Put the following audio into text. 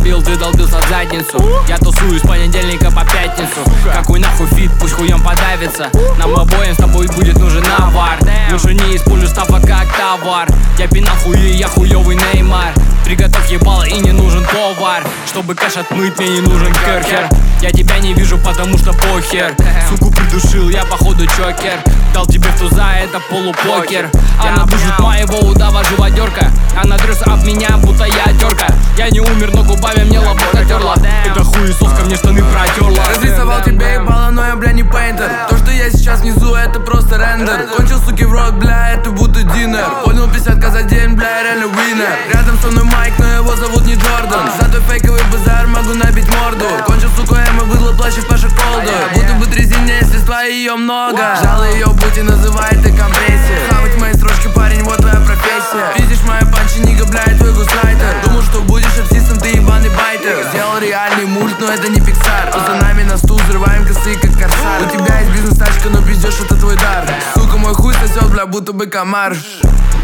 говорил, ты долбился в задницу. Я тусую с понедельника по пятницу. Какой нахуй фит, пусть хуем подавится. Нам обоим с тобой будет нужен навар. Лучше не используй ставок как товар. Я пинахуй и я хуёвый Неймар. Приготовь ебало и не нужен повар. Чтобы кэш отмыть, мне не нужен керхер. Я тебя не вижу, потому что похер. Суку придушил, я походу чокер. Дал тебе в туза, это полупокер. Она душит моего удава живодерка. Она дрётся об меня, будто я терка. Я не умер, но губами мне лобок натерла. Это хуесоска мне штаны протерла. Разрисовал тебе ебало, но я, бля, не пейнтер. То, что я сейчас внизу, это просто рендер. Кончил, суки, в рот, бля, это будто динер. Понял 50к за день, бля, я реально винер. Рядом со мной Майк, но его зовут не Джордан. За твой фейковый базар могу набить морду. Кончил, сука, Эмма, быдло, плачет Паша Колду. Будто бы трезине, средства ее много. Жало ее будь и называет и компрессия. Хавать мои строчки, парень, вот твоя профессия. Пиздишь моя панчи, нига, бля, и твой гусрайтер. Думал, что будешь артистом, ты ебаный байтер. Сделал реальный мульт, но это не Пиксар. За нами на стул, взрываем косы, как корсар. У тебя есть бизнес-тачка, но пиздешь, это твой дар. Сука, мой хуй сосет, бля, будто бы комар.